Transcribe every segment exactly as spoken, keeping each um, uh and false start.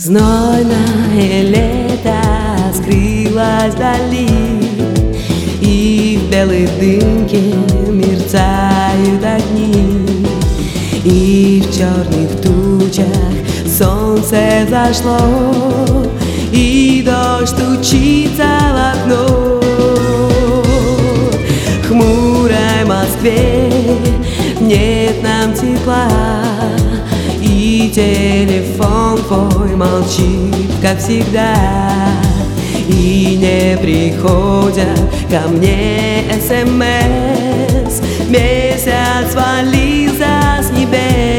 Знойное лето скрылось вдали, и в белой дымке мерцают огни, и в черных тучах солнце зашло, и дождь стучится в окно. В хмурой Москве нет нам тепла, и телефон твой молчит, как всегда, и не приходят ко мне СМС. Месяц свалился с небес.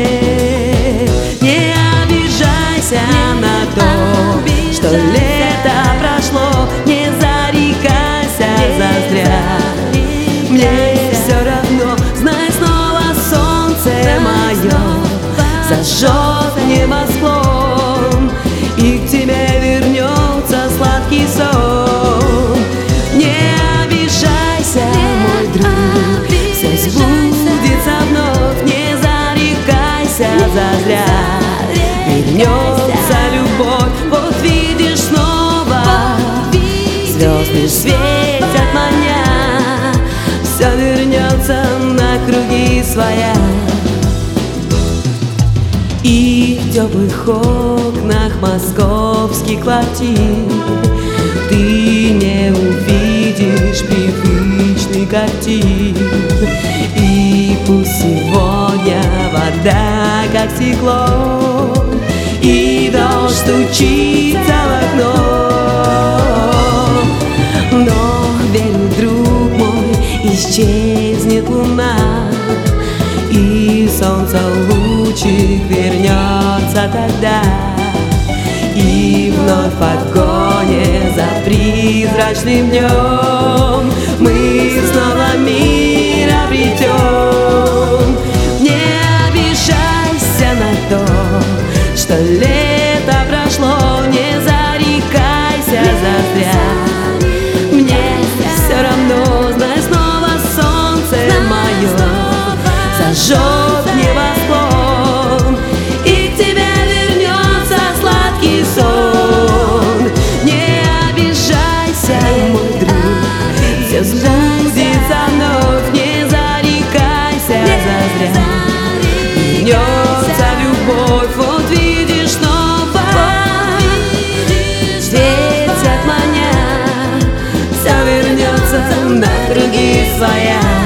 Не обижайся на то, что лето прошло, не зарекайся зазря. Мне все равно, знай, снова солнце мое зажжет небосклон, и к тебе вернется сладкий сон. Не обижайся, мой друг, все сбудется вновь, не зарекайся зазря. Вернется любовь, вот видишь снова, звезды светят маня, все вернется на круги своя. И в теплых окнах московских квартир ты не увидишь привычных картин. И пусть сегодня вода как стекло, и дождь стучится в окно, но верю, друг мой, исчезнет луна, и солнце лучик вернется тогда, и вновь в погоне за призрачным днем мы снова мир обретем. Не обижайся на то, что лето прошло, не зарекайся зазря. Мне все равно, знай, снова солнце мое зажжет небосклон, и к тебе вернется сладкий сон. Не обижайся, мой друг, все сбудется вновь, не зарекайся зазря. Вернется любовь, вот видишь снова, светят маня, все вернется на круги своя.